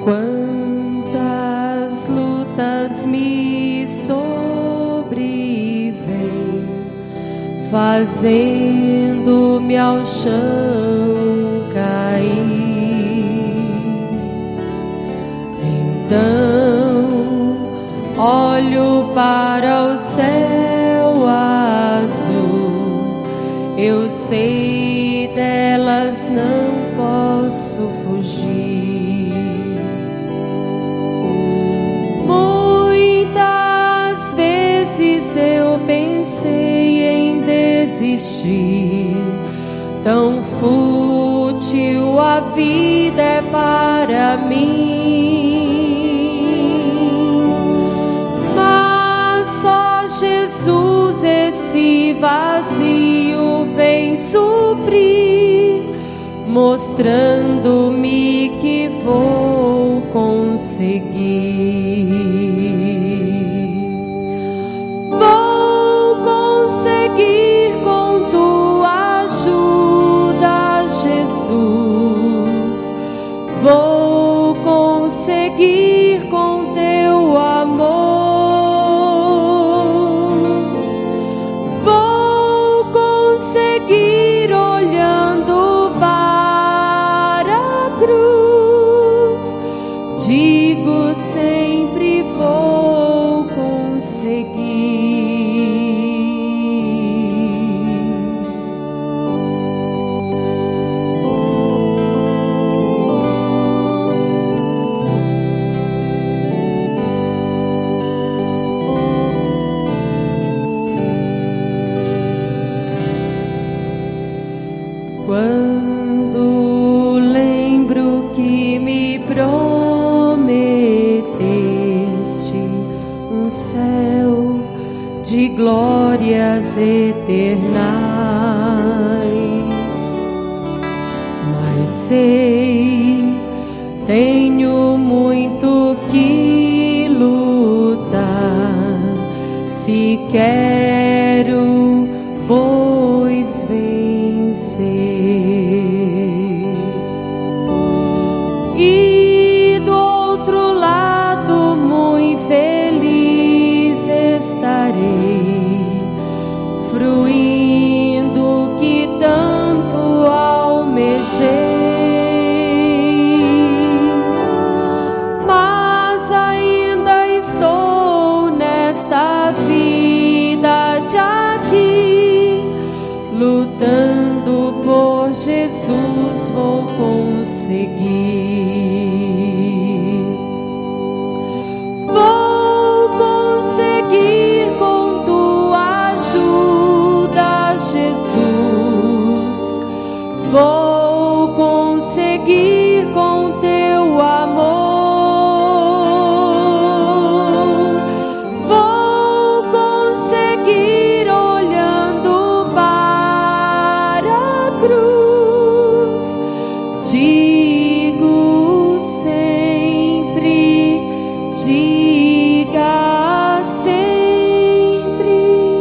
Quantas lutas me sobrevêm, fazendo-me ao chão cair. Então olho para o céu azul, eu sei delas não posso fugir. Muitas vezes eu pensei em desistir, tão fútil a vida é para mim, mas só Jesus esse vazio vem suprir, mostrando-me que vou conseguir. Vou conseguir com tua ajuda, Jesus. Vou conseguir com teu amor. Vou conseguir olhando para a cruz. Digo sempre vou conseguir. Quando lembro que me prometeste um céu de glórias eternais, mas sei, tenho muito que lutar se quero, pois vencer. E do outro lado muito feliz estarei, fruindo que tanto almejei. Mas ainda estou nesta vida de aqui, lutando por Jesus vou conseguir. Vou conseguir com tua ajuda, Jesus. Vou conseguir com teu amor. Vou conseguir olhando para a cruz. Digo sempre, diga sempre,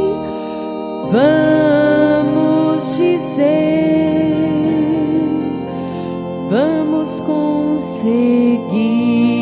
vamos dizer, vamos conseguir.